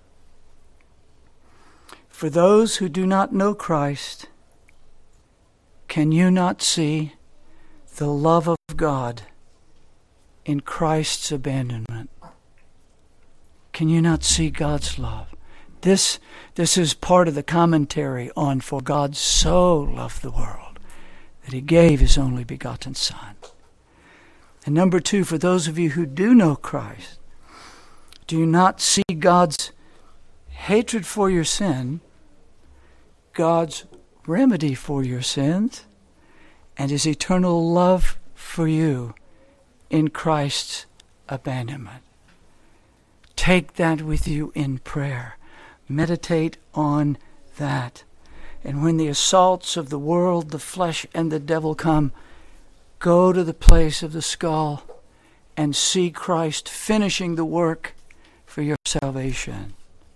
For those who do not know Christ, can you not see the love of God in Christ's abandonment? Can you not see God's love? This, this is part of the commentary on "For God so loved the world that he gave his only begotten Son." And number two, for those of you who do know Christ, do you not see God's hatred for your sin, God's remedy for your sins, and his eternal love for you in Christ's abandonment? Take that with you in prayer. Meditate on that. And when the assaults of the world, the flesh, and the devil come, go to the place of the skull and see Christ finishing the work for your salvation.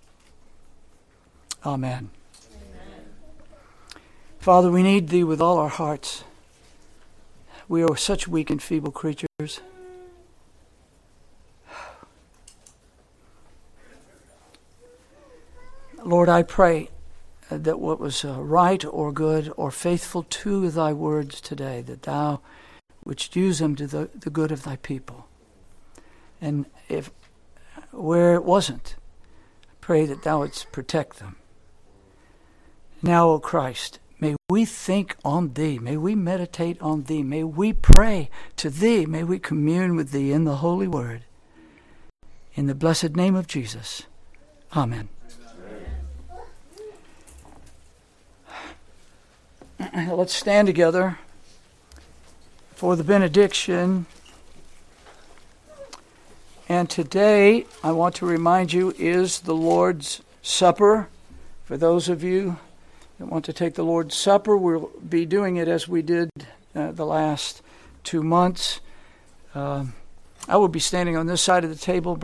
Amen. Amen. Father, we need thee with all our hearts. We are such weak and feeble creatures. Lord, I pray that what was uh, right or good or faithful to thy words today, that thou wouldst use them to the, the good of thy people. And if where it wasn't, I pray that thou wouldst protect them. Now, O Christ, may we think on thee. May we meditate on thee. May we pray to thee. May we commune with thee in the holy word. In the blessed name of Jesus. Amen. Let's stand together for the benediction. And today, I want to remind you, is the Lord's Supper. For those of you that want to take the Lord's Supper, we'll be doing it as we did uh, the last two months. Uh, I will be standing on this side of the table.